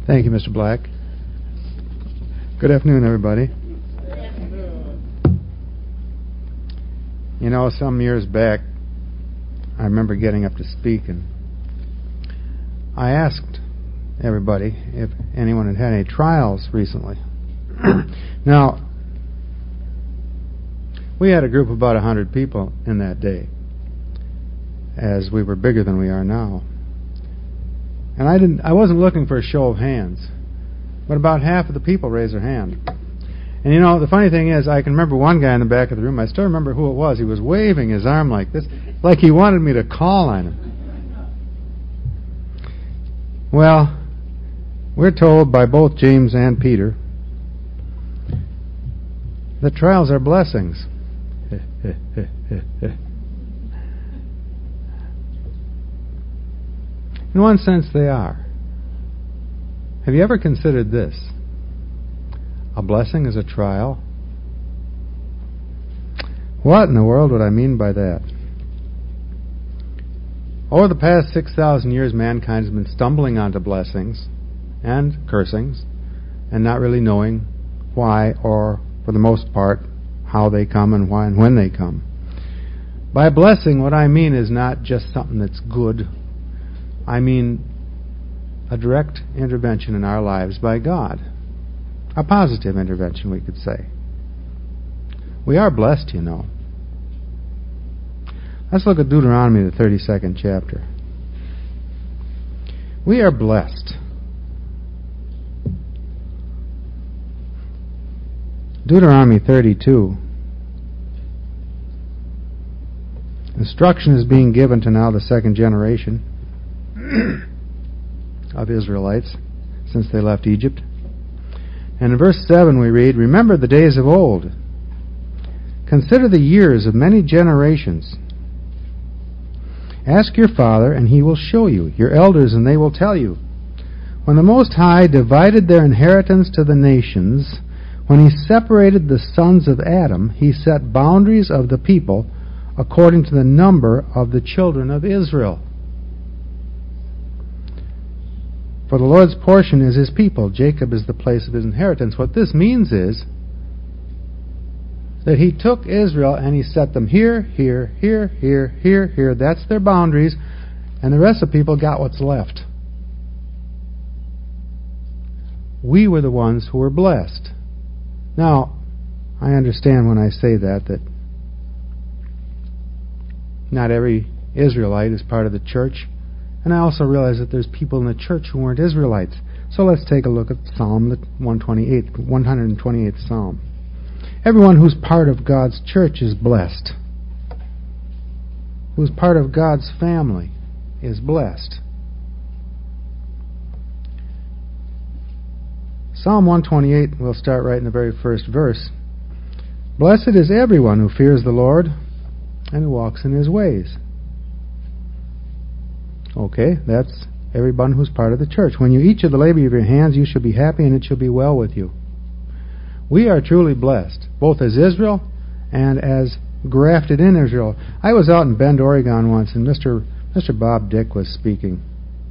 Thank you, Mr. Black. Good afternoon, everybody. You know, some years back, I remember getting up to speak, and I asked everybody if anyone had any trials recently. Now, we had a group of about 100 people in that day, as we were bigger than we are now. And I wasn't looking for a show of hands, but about half of the people raised their hand. And you know, the funny thing is, I can remember one guy in the back of the room. I still remember who it was. He was waving his arm like this, like he wanted me to call on him. Well, we're told by both James and Peter that trials are blessings. In one sense, they are. Have you ever considered this? A blessing is a trial? What in the world would I mean by that? Over the past 6,000 years, mankind has been stumbling onto blessings and cursings and not really knowing why, or for the most part, how they come and why and when they come. By blessing, what I mean is not just something that's good. I mean a direct intervention in our lives by God. A positive intervention, we could say. We are blessed, you know. Let's look at Deuteronomy, the 32nd chapter. We are blessed. Deuteronomy 32. Instruction is being given to now the second generation of Israelites since they left Egypt. And in verse 7 we read, "Remember the days of old. Consider the years of many generations. Ask your father, and he will show you, your elders, and they will tell you. When the Most High divided their inheritance to the nations, when he separated the sons of Adam, he set boundaries of the people according to the number of the children of Israel. For the Lord's portion is his people. Jacob is the place of his inheritance." What this means is that he took Israel and he set them here, here, here, here, here, here. That's their boundaries. And the rest of the people got what's left. We were the ones who were blessed. Now, I understand when I say that not every Israelite is part of the church. And I also realize that there's people in the church who weren't Israelites. So let's take a look at Psalm 128th Psalm. Everyone who's part of God's church is blessed. Who's part of God's family is blessed. Psalm 128, we'll start right in the very first verse. "Blessed is everyone who fears the Lord and who walks in his ways." Okay, that's everyone who's part of the church. "When you eat of the labor of your hands, you shall be happy, and it shall be well with you." We are truly blessed, both as Israel and as grafted in Israel. I was out in Bend, Oregon once, and Mr. Bob Dick was speaking.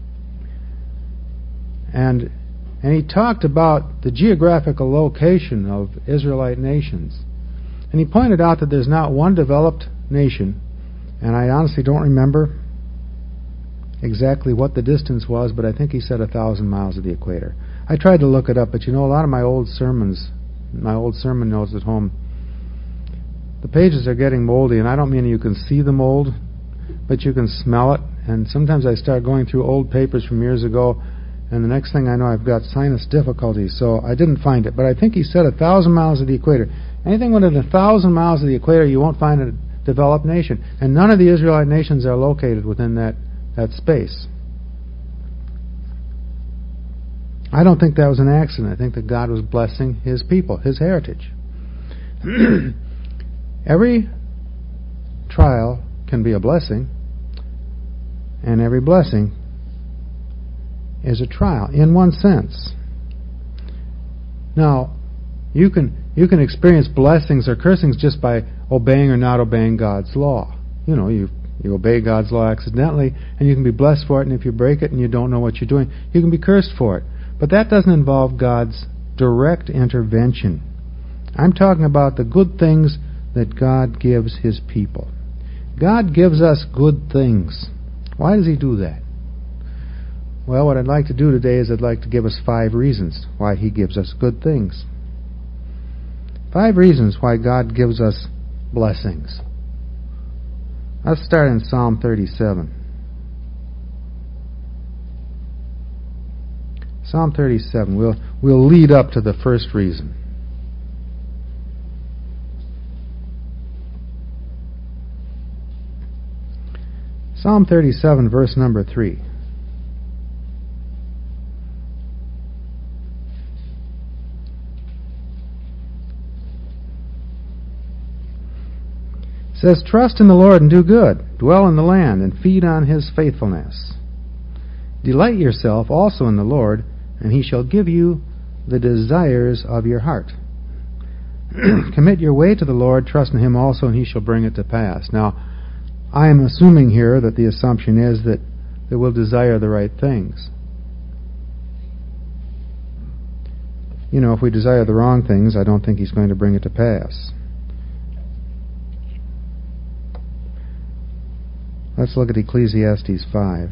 And he talked about the geographical location of Israelite nations. And he pointed out that there's not one developed nation, and I honestly don't remember exactly what the distance was, but I think he said 1,000 miles of the equator. I tried to look it up, but you know, a lot of my old sermon notes at home, the pages are getting moldy, and I don't mean you can see the mold, but you can smell it. And sometimes I start going through old papers from years ago, and the next thing I know, I've got sinus difficulties, so I didn't find it. But I think he said 1,000 miles of the equator. Anything within 1,000 miles of the equator, you won't find a developed nation. And none of the Israelite nations are located within that space. I don't think that was an accident. I think that God was blessing his people, his heritage. Every trial can be a blessing, and every blessing is a trial, in one sense. Now, you can experience blessings or cursings just by obeying or not obeying God's law. You know, you obey God's law accidentally, and you can be blessed for it, and if you break it and you don't know what you're doing, you can be cursed for it. But that doesn't involve God's direct intervention. I'm talking about the good things that God gives His people. God gives us good things. Why does He do that? Well, what I'd like to do today is I'd like to give us 5 reasons why He gives us good things. 5 reasons why God gives us blessings. Let's start in Psalm 37. Psalm 37. We'll lead up to the first reason. Psalm 37, verse number 3. It says, "Trust in the Lord and do good. Dwell in the land and feed on His faithfulness. Delight yourself also in the Lord, and He shall give you the desires of your heart." Commit your way to the Lord, trust in Him also, and He shall bring it to pass. Now, I am assuming here that the assumption is that we'll desire the right things. You know, if we desire the wrong things, I don't think He's going to bring it to pass. Let's look at Ecclesiastes 5.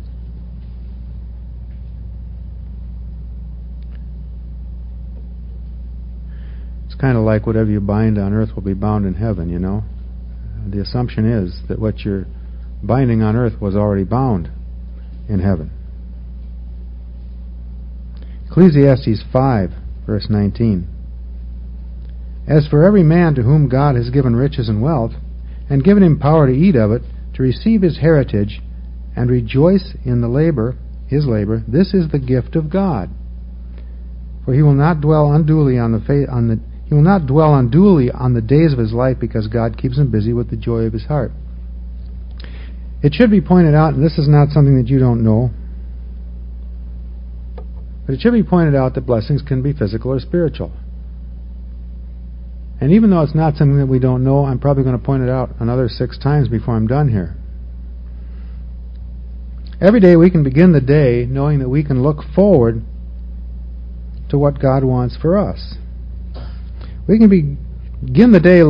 It's kind of like whatever you bind on earth will be bound in heaven, you know. The assumption is that what you're binding on earth was already bound in heaven. Ecclesiastes 5, verse 19. "As for every man to whom God has given riches and wealth, and given him power to eat of it, to receive his heritage, and rejoice in the labor, his labor, this is the gift of God. For he will not dwell unduly on he will not dwell unduly on the days of his life, because God keeps him busy with the joy of his heart." It should be pointed out, and this is not something that you don't know, but it should be pointed out that blessings can be physical or spiritual. And even though it's not something that we don't know, I'm probably going to point it out another 6 times before I'm done here. Every day we can begin the day knowing that we can look forward to what God wants for us. We can begin the day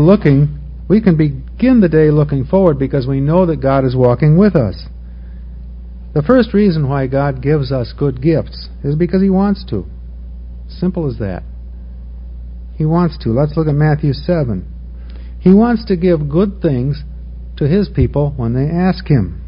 looking forward because we know that God is walking with us. The first reason why God gives us good gifts is because He wants to. Simple as that. He wants to. Let's look at Matthew 7. He wants to give good things to His people when they ask Him.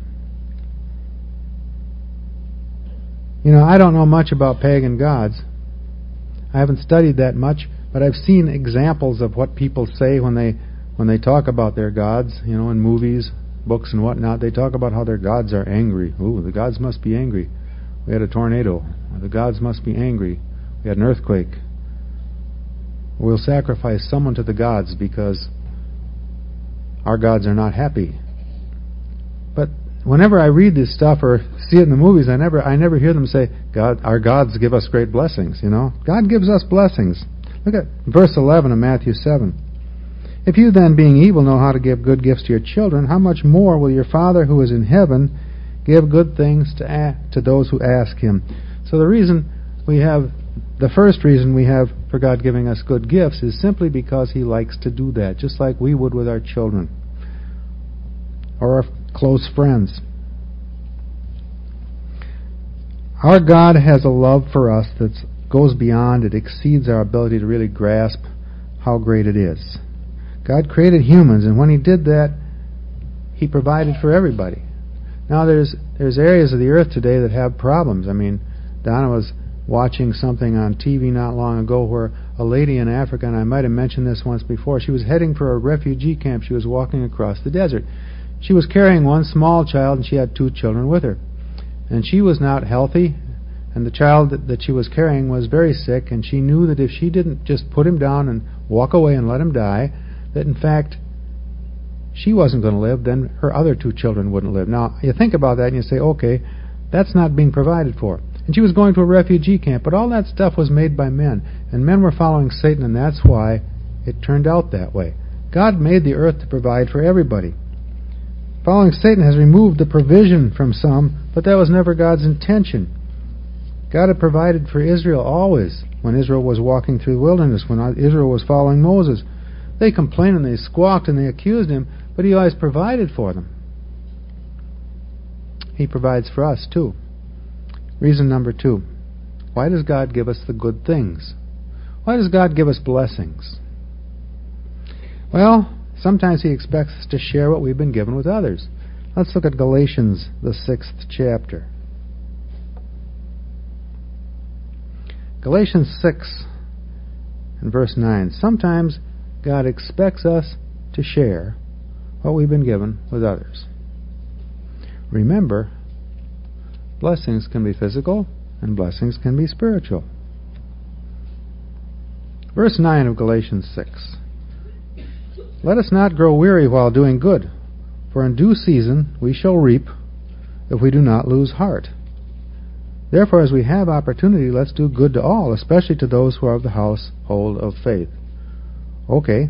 You know, I don't know much about pagan gods. I haven't studied that much, but I've seen examples of what people say when they talk about their gods, you know, in movies, books and whatnot. They talk about how their gods are angry. Ooh, the gods must be angry. We had a tornado. The gods must be angry. We had an earthquake. We'll sacrifice someone to the gods because our gods are not happy. But whenever I read this stuff or see it in the movies, I never hear them say, our gods give us great blessings, you know. God gives us blessings. Look at verse 11 of Matthew 7. "If you then, being evil, know how to give good gifts to your children, how much more will your Father who is in heaven give good things to those who ask Him?" So the first reason we have for God giving us good gifts is simply because He likes to do that, just like we would with our children or our close friends. Our God has a love for us that goes beyond, it exceeds our ability to really grasp how great it is. God created humans, and when He did that, He provided for everybody. Now there's areas of the earth today that have problems. I mean, Donna was watching something on TV not long ago where a lady in Africa, and I might have mentioned this once before, she was heading for a refugee camp. She was walking across the desert. She was carrying one small child, and she had 2 children with her. And she was not healthy, and the child that she was carrying was very sick, and she knew that if she didn't just put him down and walk away and let him die, that in fact she wasn't going to live, then her other 2 children wouldn't live. Now, you think about that and you say, okay, that's not being provided for. And she was going to a refugee camp, but all that stuff was made by men, and men were following Satan, and that's why it turned out that way. God made the earth to provide for everybody. Following Satan has removed the provision from some, but that was never God's intention. God had provided for Israel always when Israel was walking through the wilderness, when Israel was following Moses. They complained and they squawked and they accused him, but he always provided for them. He provides for us too. Reason number 2. Why does God give us the good things? Why does God give us blessings? Well, sometimes He expects us to share what we've been given with others. Let's look at Galatians, the 6th chapter. Galatians 6 and verse 9. Sometimes God expects us to share what we've been given with others. Remember, blessings can be physical and blessings can be spiritual. Verse 9 of Galatians 6. Let us not grow weary while doing good, for in due season we shall reap if we do not lose heart. Therefore, as we have opportunity, let's do good to all, especially to those who are of the household of faith. Okay.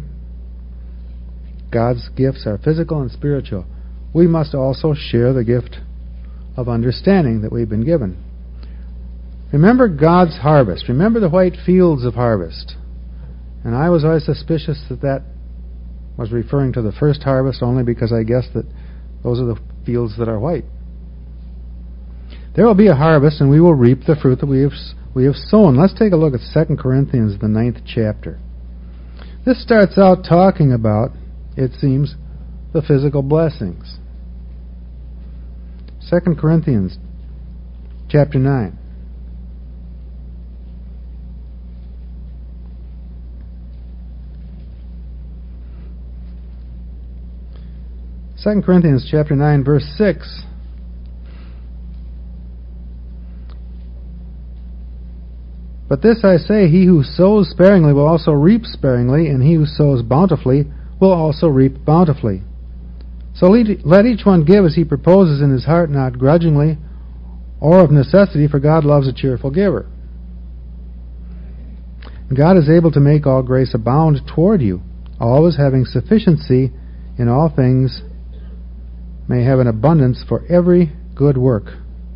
God's gifts are physical and spiritual. We must also share the gift of understanding that we've been given. Remember God's harvest. Remember the white fields of harvest. And I was always suspicious that was referring to the first harvest, only because I guessed that those are the fields that are white. There will be a harvest, and we will reap the fruit that we have sown. Let's take a look at 2 Corinthians, the 9th chapter. This starts out talking about, it seems, the physical blessings. 2 Corinthians chapter 9. Second Corinthians chapter 9, verse 6. But this I say, he who sows sparingly will also reap sparingly, and he who sows bountifully will also reap bountifully. So let each one give as he proposes in his heart, not grudgingly or of necessity, for God loves a cheerful giver. And God is able to make all grace abound toward you, always having sufficiency in all things, may have an abundance for every good work.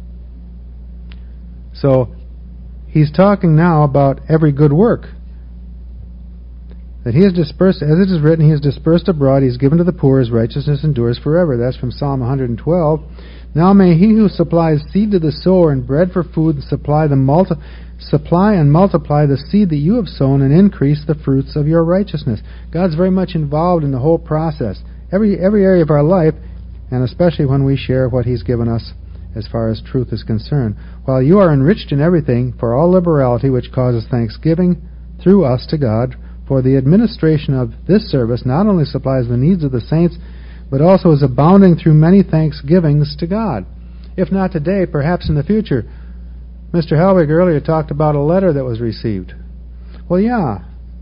So, he's talking now about every good work. That he has dispersed, as it is written, he has dispersed abroad, he has given to the poor, his righteousness endures forever. That's from Psalm 112. Now may he who supplies seed to the sower and bread for food supply and multiply the seed that you have sown and increase the fruits of your righteousness. God's very much involved in the whole process. Every area of our life, and especially when we share what he's given us as far as truth is concerned. While you are enriched in everything for all liberality which causes thanksgiving through us to God, for the administration of this service not only supplies the needs of the saints, but also is abounding through many thanksgivings to God. If not today, perhaps in the future. Mr. Helwig earlier talked about a letter that was received. Well, yeah.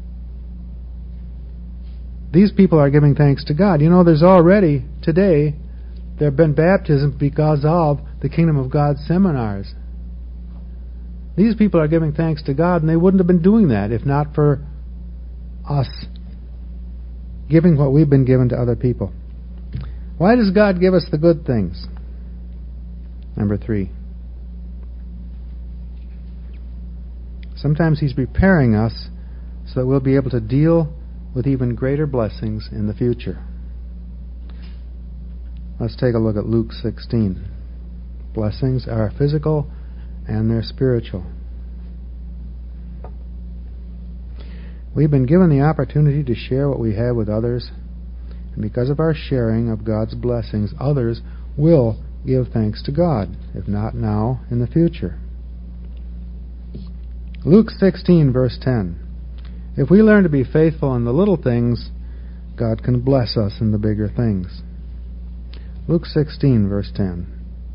These people are giving thanks to God. You know, there's already, today, there have been baptisms because of the Kingdom of God seminars. These people are giving thanks to God, and they wouldn't have been doing that if not for us giving what we've been given to other people. Why does God give us the good things? Number 3. Sometimes he's preparing us so that we'll be able to deal with even greater blessings in the future. Let's take a look at Luke 16. Blessings are physical and they're spiritual. We've been given the opportunity to share what we have with others, and because of our sharing of God's blessings, others will give thanks to God, if not now, in the future. Luke 16, verse 10. If we learn to be faithful in the little things, God can bless us in the bigger things. Luke 16, verse 10.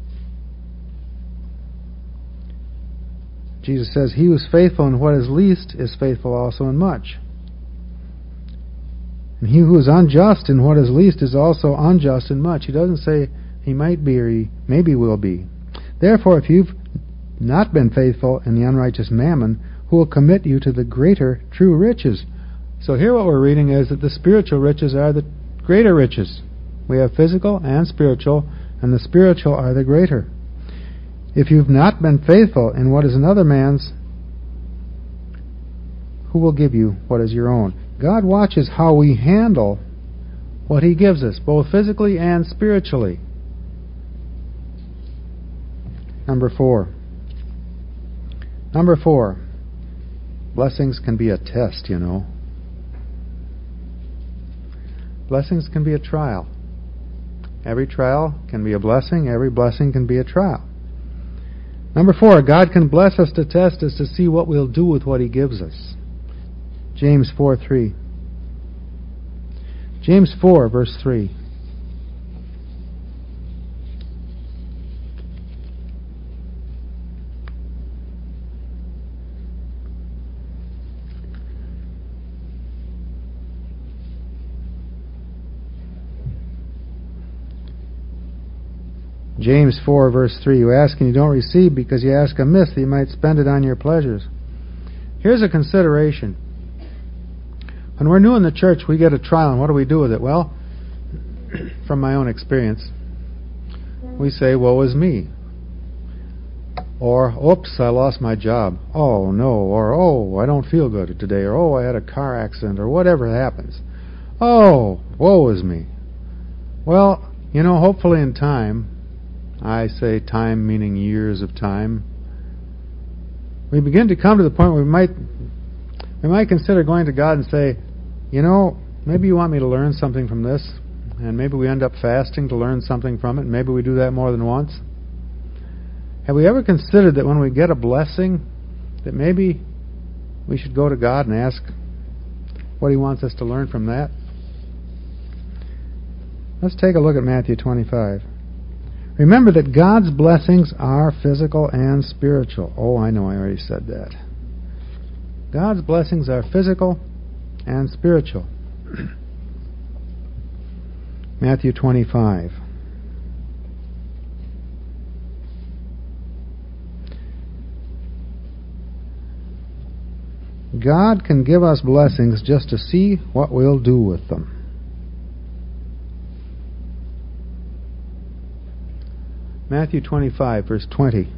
Jesus says, he who is faithful in what is least is faithful also in much. And he who is unjust in what is least is also unjust in much. He doesn't say he might be or he maybe will be. Therefore, if you've not been faithful in the unrighteous mammon, who will commit you to the greater true riches? So here what we're reading is that the spiritual riches are the greater riches. We have physical and spiritual, and the spiritual are the greater. If you've not been faithful in what is another man's, who will give you what is your own? God watches how we handle what He gives us, both physically and spiritually. Number four. Blessings can be a test, you know. Blessings can be a trial. Every trial can be a blessing. Every blessing can be a trial. Number four, God can bless us to test us to see what we'll do with what He gives us. James 4:3. James 4, verse 3. James 4, verse 3. You ask and you don't receive because you ask amiss that you might spend it on your pleasures. Here's a consideration. When we're new in the church, we get a trial, and what do we do with it? Well, from my own experience, we say, woe is me. Or, oops, I lost my job. Oh, no. Or, oh, I don't feel good today. Or, oh, I had a car accident. Or whatever happens. Oh, woe is me. Well, you know, hopefully in time, I say time meaning years of time, we begin to come to the point where we might consider going to God and say, you know, maybe you want me to learn something from this, and maybe we end up fasting to learn something from it, and maybe we do that more than once. Have we ever considered that when we get a blessing, that maybe we should go to God and ask what He wants us to learn from that? Let's take a look at Matthew 25. Remember that God's blessings are physical and spiritual. Oh, I know, I already said that. God's blessings are physical and spiritual. Matthew 25. God can give us blessings just to see what we'll do with them. Matthew 25, verse 20.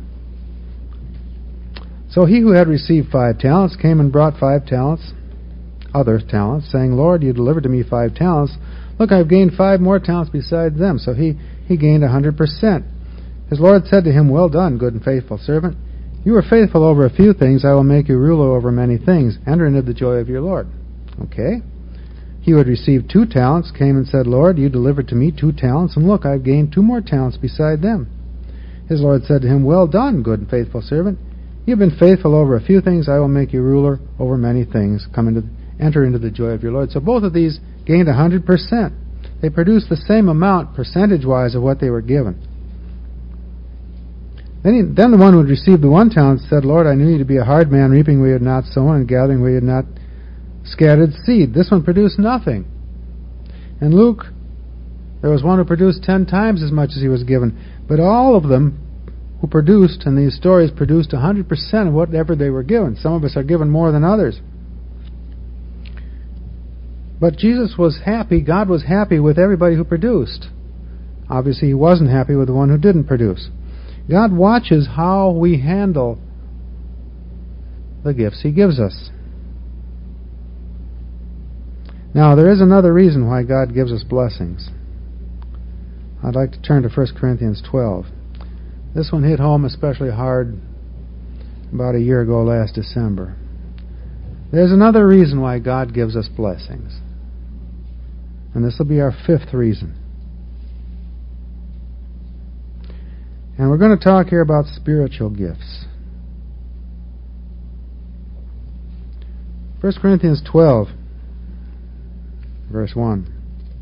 So he who had received 5 talents came and brought 5 talents, other talents, saying, Lord, you delivered to me 5 talents. Look, I've gained 5 more talents besides them. So he gained 100%. His Lord said to him, well done, good and faithful servant. You were faithful over a few things. I will make you ruler over many things. Enter into the joy of your Lord. Okay. He who had received 2 talents came and said, Lord, you delivered to me 2 talents, and look, I've gained 2 more talents beside them. His Lord said to him, well done, good and faithful servant. You've been faithful over a few things. I will make you ruler over many things. Enter into the joy of your Lord. So both of these gained 100%. They produced the same amount, percentage-wise, of what they were given. Then the one who had received the 1 talent said, Lord, I knew you to be a hard man, reaping where you had not sown, and gathering where you had not scattered seed. This one produced nothing. In Luke, there was one who produced 10 times as much as he was given. But all of them who produced, in these stories, produced 100% of whatever they were given. Some of us are given more than others. But Jesus was happy, God was happy with everybody who produced. Obviously, He wasn't happy with the one who didn't produce. God watches how we handle the gifts He gives us. Now, there is another reason why God gives us blessings. I'd like to turn to 1 Corinthians 12. This one hit home especially hard about a year ago last December. There's another reason why God gives us blessings. And this will be our 5th reason. And we're going to talk here about spiritual gifts. 1 Corinthians 12, verse 1.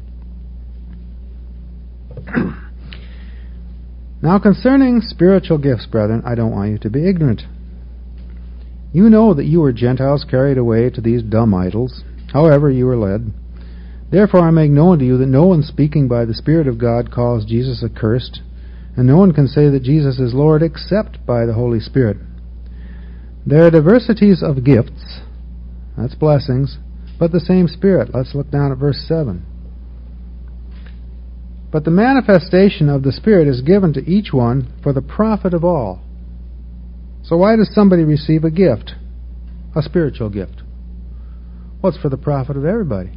Now concerning spiritual gifts, brethren, I don't want you to be ignorant. You know that you were Gentiles carried away to these dumb idols, however you were led. Therefore I make known to you that no one speaking by the Spirit of God calls Jesus accursed, and no one can say that Jesus is Lord except by the Holy Spirit. There are diversities of gifts, that's blessings, but the same Spirit. Let's look down at verse 7. But the manifestation of the Spirit is given to each one for the profit of all. So why does somebody receive a gift? A spiritual gift. Well, it's for the profit of everybody.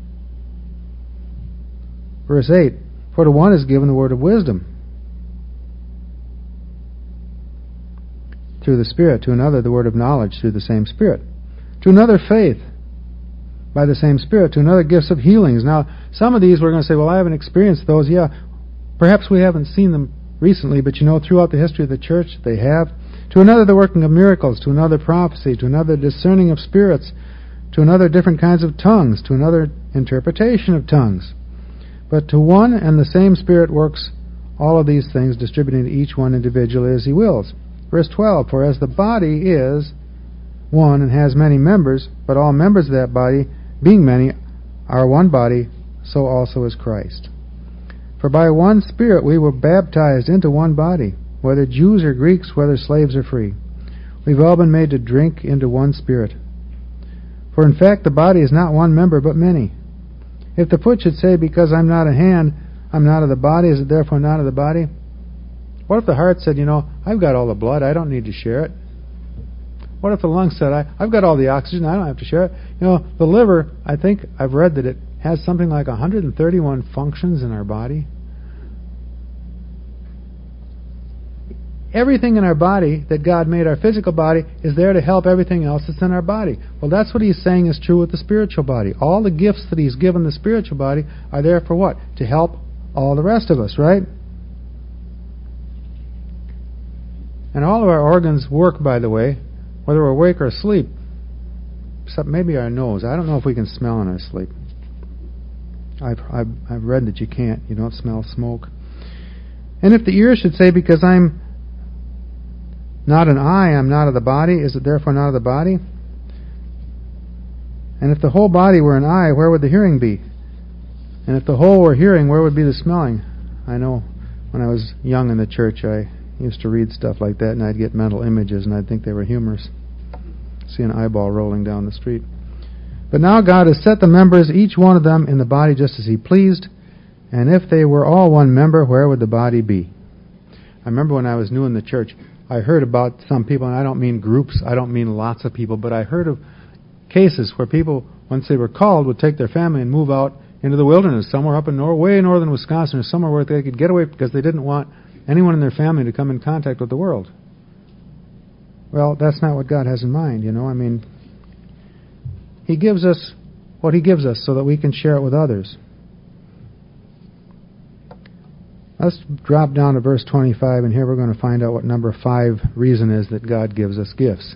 Verse 8, for to one is given the word of wisdom through the Spirit, to another the word of knowledge through the same Spirit, to another faith by the same Spirit, to another gifts of healings. Now, some of these we're going to say, well, I haven't experienced those. Yeah, perhaps we haven't seen them recently, but throughout the history of the church, they have. To another the working of miracles, to another prophecy, to another discerning of spirits, to another different kinds of tongues, to another interpretation of tongues. But to one and the same Spirit works all of these things, distributing to each one individually as He wills. Verse 12, for as the body is one and has many members, but all members of that body, being many, are one body, so also is Christ. For by one Spirit we were baptized into one body, whether Jews or Greeks, whether slaves or free. We've all been made to drink into one Spirit. For in fact the body is not one member, but many. If the foot should say, because I'm not a hand, I'm not of the body, is it therefore not of the body? What if the heart said, I've got all the blood, I don't need to share it? What if the lungs said, I've got all the oxygen, I don't have to share it? The liver, I think I've read that it has something like 131 functions in our body. Everything in our body that God made, our physical body, is there to help everything else that's in our body. Well, that's what He's saying is true with the spiritual body. All the gifts that He's given the spiritual body are there for what? To help all the rest of us, right? And all of our organs work, by the way, whether we're awake or asleep, except maybe our nose. I don't know if we can smell in our sleep. I've read that you can't. You don't smell smoke. And if the ear should say, because I'm not an eye, I'm not of the body, is it therefore not of the body? And if the whole body were an eye, where would the hearing be? And if the whole were hearing, where would be the smelling? I know when I was young in the church, I used to read stuff like that, and I'd get mental images, and I'd think they were humorous. See an eyeball rolling down the street. But now God has set the members, each one of them, in the body just as He pleased, and if they were all one member, where would the body be? I remember when I was new in the church, I heard about some people, and I don't mean groups, I don't mean lots of people, but I heard of cases where people, once they were called, would take their family and move out into the wilderness, somewhere up in northern Wisconsin, or somewhere where they could get away because they didn't want anyone in their family to come in contact with the world. Well, that's not what God has in mind, He gives us what He gives us so that we can share it with others. Let's drop down to verse 25, and here we're going to find out what number 5 reason is that God gives us gifts.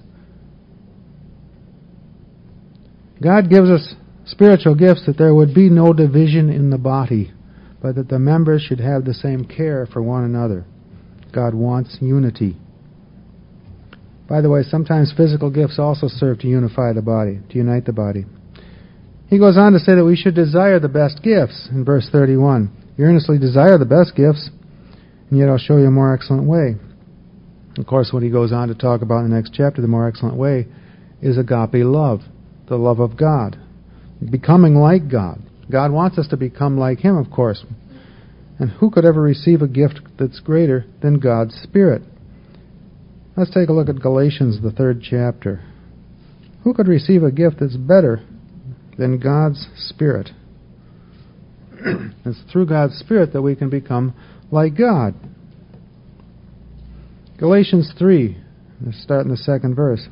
God gives us spiritual gifts that there would be no division in the body, but that the members should have the same care for one another. God wants unity. By the way, sometimes physical gifts also serve to unify the body, to unite the body. He goes on to say that we should desire the best gifts in verse 31. You earnestly desire the best gifts, and yet I'll show you a more excellent way. Of course, what he goes on to talk about in the next chapter, the more excellent way, is agape love, the love of God, becoming like God. God wants us to become like Him, of course. And who could ever receive a gift that's greater than God's Spirit? Let's take a look at Galatians, the 3rd chapter. Who could receive a gift that's better than God's Spirit? It's through God's Spirit that we can become like God. Galatians 3, let's start in the 2nd verse.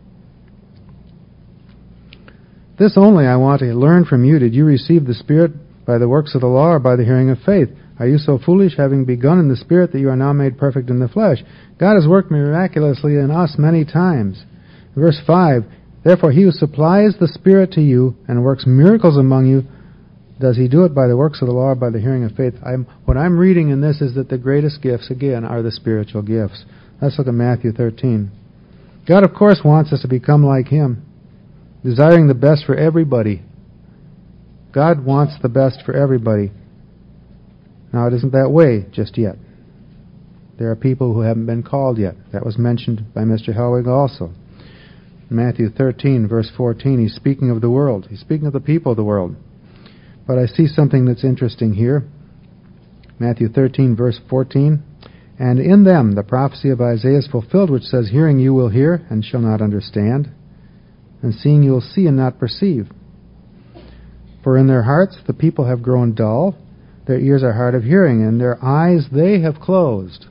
This only I want to learn from you. Did you receive the Spirit by the works of the law or by the hearing of faith? Are you so foolish, having begun in the Spirit, that you are now made perfect in the flesh? God has worked miraculously in us many times. Verse 5, therefore He who supplies the Spirit to you and works miracles among you, does He do it by the works of the law or by the hearing of faith? What I'm reading in this is that the greatest gifts, again, are the spiritual gifts. Let's look at Matthew 13. God, of course, wants us to become like Him, desiring the best for everybody. God wants the best for everybody. Now, it isn't that way just yet. There are people who haven't been called yet. That was mentioned by Mr. Helwig also. In Matthew 13, verse 14, he's speaking of the world. He's speaking of the people of the world. But I see something that's interesting here. Matthew 13, verse 14. And in them the prophecy of Isaiah is fulfilled, which says, Hearing you will hear, and shall not understand, and seeing you will see, and not perceive. For in their hearts the people have grown dull, their ears are hard of hearing, and their eyes they have closed.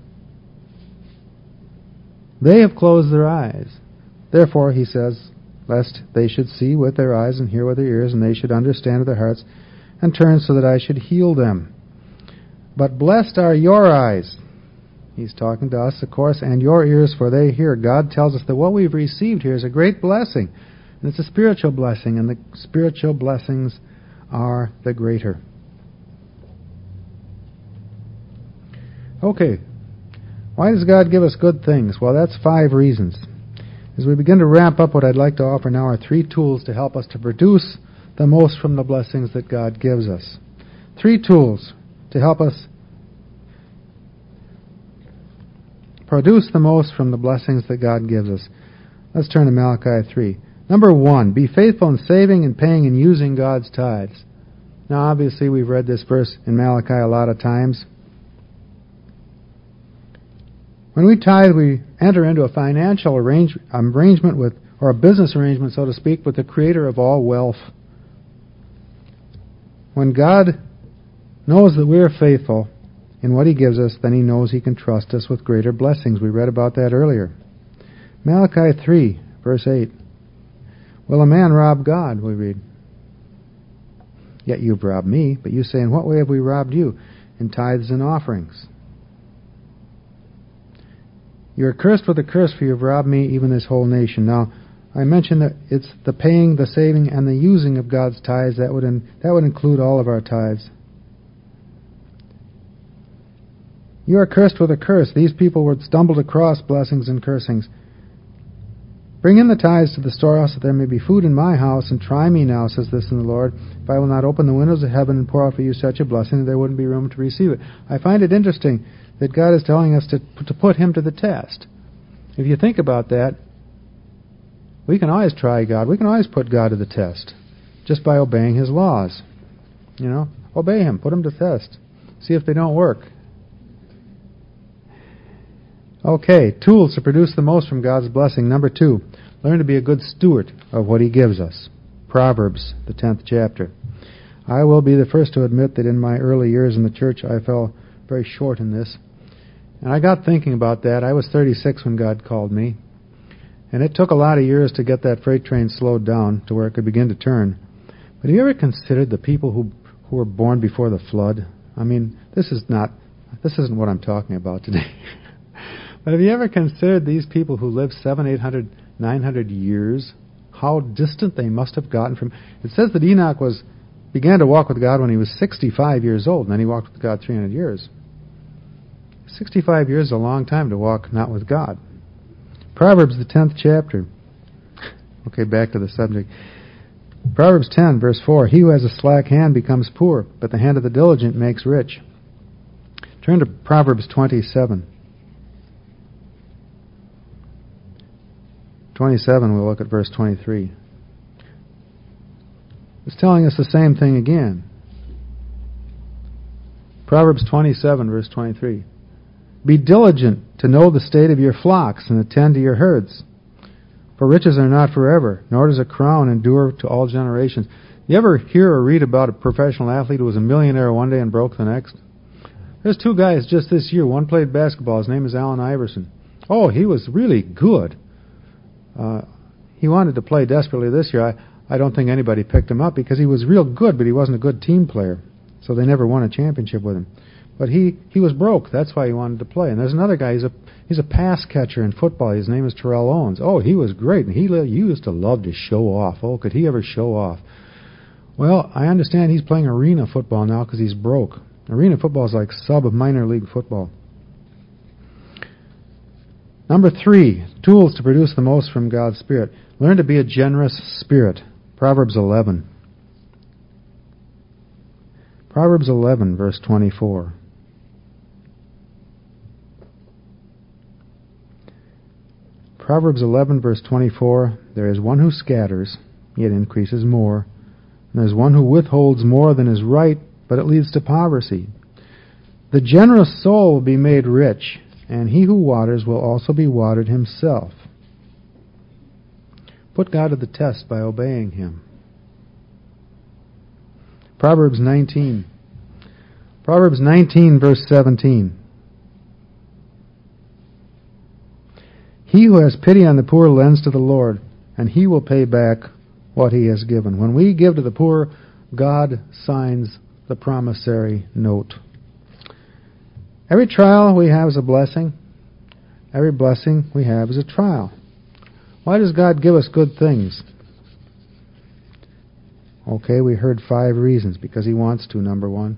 They have closed their eyes. Therefore, he says, lest they should see with their eyes and hear with their ears, and they should understand with their hearts, and turn so that I should heal them. But blessed are your eyes. He's talking to us, of course, and your ears, for they hear. God tells us that what we've received here is a great blessing. And it's a spiritual blessing, and the spiritual blessings are the greater. Okay. Why does God give us good things? Well, that's 5 reasons. As we begin to wrap up, what I'd like to offer now are 3 tools to help us to produce the most from the blessings that God gives us. 3 tools to help us produce the most from the blessings that God gives us. Let's turn to Malachi 3. Number 1, be faithful in saving and paying and using God's tithes. Now, obviously, we've read this verse in Malachi a lot of times. When we tithe, we enter into a financial arrangement with, or a business arrangement, so to speak, with the Creator of all wealth. When God knows that we are faithful in what He gives us, then He knows He can trust us with greater blessings. We read about that earlier. Malachi 3, verse 8. Will a man rob God? We read. Yet you've robbed me, but you say, in what way have we robbed you? In tithes and offerings. You are cursed with a curse, for you have robbed me, even this whole nation. Now, I mentioned that it's the paying, the saving, and the using of God's tithes. That would include all of our tithes. You are cursed with a curse. These people were stumbled across blessings and cursings. Bring in the tithes to the storehouse, that there may be food in my house, and try me now, says this in the Lord, if I will not open the windows of heaven and pour out for you such a blessing that there wouldn't be room to receive it. I find it interesting that God is telling us to put Him to the test. If you think about that, we can always try God. We can always put God to the test just by obeying His laws. You know, obey Him, put Him to the test. See if they don't work. Okay, tools to produce the most from God's blessing. Number 2, learn to be a good steward of what He gives us. Proverbs, the 10th chapter. I will be the first to admit that in my early years in the church, I fell very short in this. And I got thinking about that. I was 36 when God called me. And it took a lot of years to get that freight train slowed down to where it could begin to turn. But have you ever considered the people who were born before the flood? I mean, this isn't what I'm talking about today. But have you ever considered these people who lived 700, 800, 900 years? How distant they must have gotten from... It says that Enoch began to walk with God when he was 65 years old, and then he walked with God 300 years. 65 years is a long time to walk not with God. Proverbs, the 10th chapter. Okay, back to the subject. Proverbs 10, verse 4. He who has a slack hand becomes poor, but the hand of the diligent makes rich. Turn to Proverbs 27. 27, we'll look at verse 23. It's telling us the same thing again. Proverbs 27, verse 23. Be diligent to know the state of your flocks and attend to your herds. For riches are not forever, nor does a crown endure to all generations. You ever hear or read about a professional athlete who was a millionaire one day and broke the next? There's 2 guys just this year. One played basketball. His name is Allen Iverson. Oh, he was really good. He wanted to play desperately this year. I don't think anybody picked him up because he was real good, but he wasn't a good team player. So they never won a championship with him. But he was broke. That's why he wanted to play. And there's another guy. He's a pass catcher in football. His name is Terrell Owens. Oh, he was great. And he used to love to show off. Oh, could he ever show off? Well, I understand he's playing arena football now because he's broke. Arena football is like sub-minor league football. Number 3, tools to produce the most from God's Spirit. Learn to be a generous spirit. Proverbs 11. Proverbs 11, verse 24. Proverbs 11, verse 24. There is one who scatters, yet increases more. And there is one who withholds more than is right, but it leads to poverty. The generous soul will be made rich, and he who waters will also be watered himself. Put God to the test by obeying him. Proverbs 19. Proverbs 19, verse 17. He who has pity on the poor lends to the Lord, and he will pay back what he has given. When we give to the poor, God signs the promissory note. Every trial we have is a blessing. Every blessing we have is a trial. Why does God give us good things? Okay, we heard 5 reasons. Because he wants to, number 1.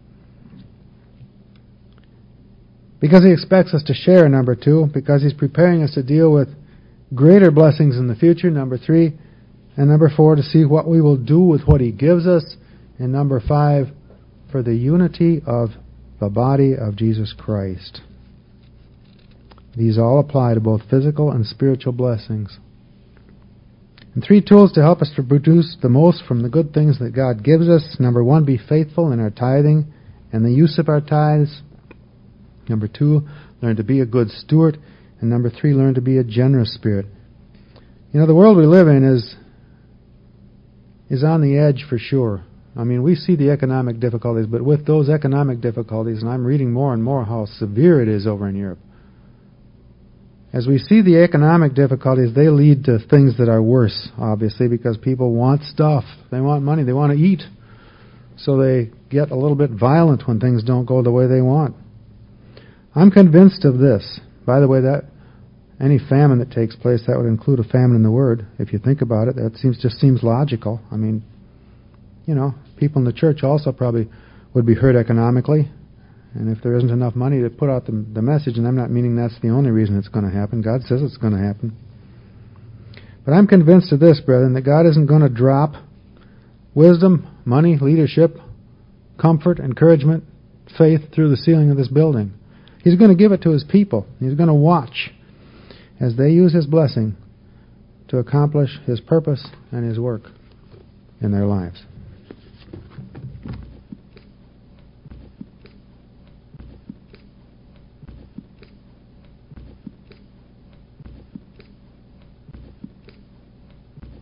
Because he expects us to share, number 2. Because he's preparing us to deal with greater blessings in the future, number 3. And number 4, to see what we will do with what he gives us. And number 5, for the unity of the body of Jesus Christ. These all apply to both physical and spiritual blessings. And 3 tools to help us to produce the most from the good things that God gives us. Number 1, be faithful in our tithing and the use of our tithes. Number 2, learn to be a good steward. And number 3, learn to be a generous spirit. You know, the world we live in is on the edge for sure. I mean, we see the economic difficulties, but with those economic difficulties, and I'm reading more and more how severe it is over in Europe, as we see the economic difficulties, they lead to things that are worse, obviously, because people want stuff. They want money. They want to eat. So they get a little bit violent when things don't go the way they want. I'm convinced of this. By the way, that any famine that takes place, that would include a famine in the Word. If you think about it, that just seems logical. I mean, you know, people in the church also probably would be hurt economically. And if there isn't enough money to put out the message, and I'm not meaning that's the only reason it's going to happen. God says it's going to happen. But I'm convinced of this, brethren, that God isn't going to drop wisdom, money, leadership, comfort, encouragement, faith through the ceiling of this building. He's going to give it to his people. He's going to watch as they use his blessing to accomplish his purpose and his work in their lives.